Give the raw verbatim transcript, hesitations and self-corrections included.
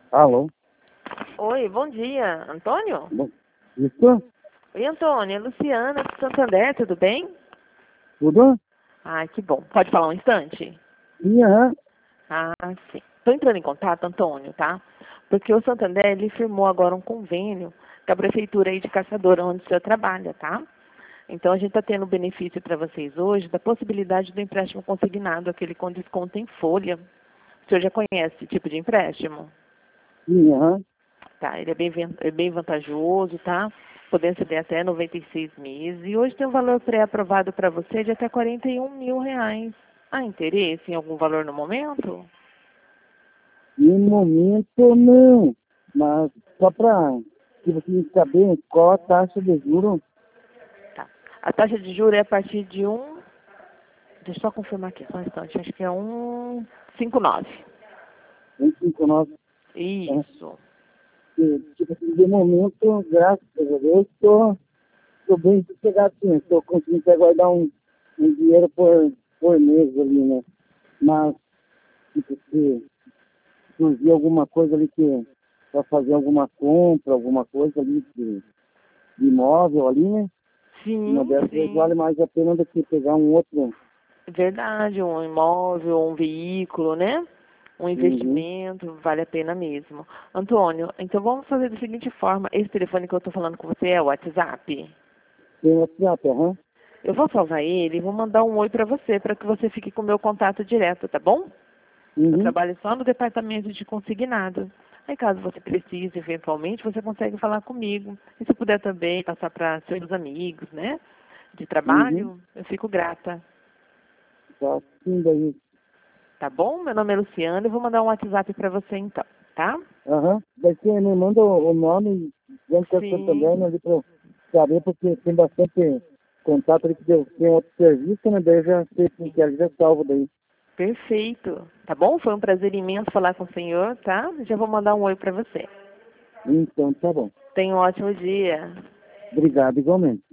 Alô? Oi, bom dia. Antônio? Bom, isso? Oi, Antônio. É Luciana do Santander, tudo bem? Tudo? Ah, que bom. Pode falar um instante? Sim, aham. Ah, sim. Estou entrando em contato, Antônio, tá? Porque o Santander, ele firmou agora um convênio com a prefeitura aí de Caçador, onde o senhor trabalha, tá? Então, a gente está tendo benefício para vocês hoje da possibilidade do empréstimo consignado, aquele com desconto em folha. O senhor já conhece esse tipo de empréstimo? Sim, aham. Tá, ele é bem, ven- é bem vantajoso, tá? Podendo ceder até noventa e seis meses. E hoje tem um valor pré-aprovado para você de até quarenta e um mil reais. Há interesse em algum valor no momento? No momento, não. Mas só para que você saber qual a taxa de juros. Tá. A taxa de juros é a partir de um... Deixa eu só confirmar aqui, só um instante. Acho que é um cinco nove. cento e cinquenta e nove. Né? Isso. Que, tipo assim, de momento, graças a Deus, estou bem sossegado, sim. Estou conseguindo até guardar um, um dinheiro por, por mês ali, né? Mas, tipo, se surgir alguma coisa ali que para fazer alguma compra, alguma coisa ali de, de imóvel ali, né? Uma Sim, dessas aí vale sim. mais a pena do que pegar um outro. Verdade, um imóvel, um veículo, né? Um Uhum. investimento, vale a pena mesmo. Antônio, então vamos fazer da seguinte forma. Esse telefone que eu estou falando com você é o WhatsApp? Tem WhatsApp, aham. Eu vou salvar ele e vou mandar um oi para você, para que você fique com o meu contato direto, tá bom? Eu Uhum. trabalho só no departamento de consignado. Aí caso você precise, eventualmente, você consegue falar comigo. E se puder também passar para seus amigos, né? De Uhum. trabalho, eu fico grata. Tá assim daí. Tá bom? Meu nome é Luciana e vou mandar um WhatsApp para você então, tá? Aham. Daí você me manda o, o nome dentro que é também, né, Sim, ali pra eu saber, porque tem bastante contato ali que eu tenho outro serviço, né? Daí eu já sei quem que é, já salvo daí. perfeito. Tá bom? Foi um prazer imenso falar com o senhor, tá? Já vou mandar um oi para você. Então, tá bom. Tenha um ótimo dia. Obrigado, igualmente.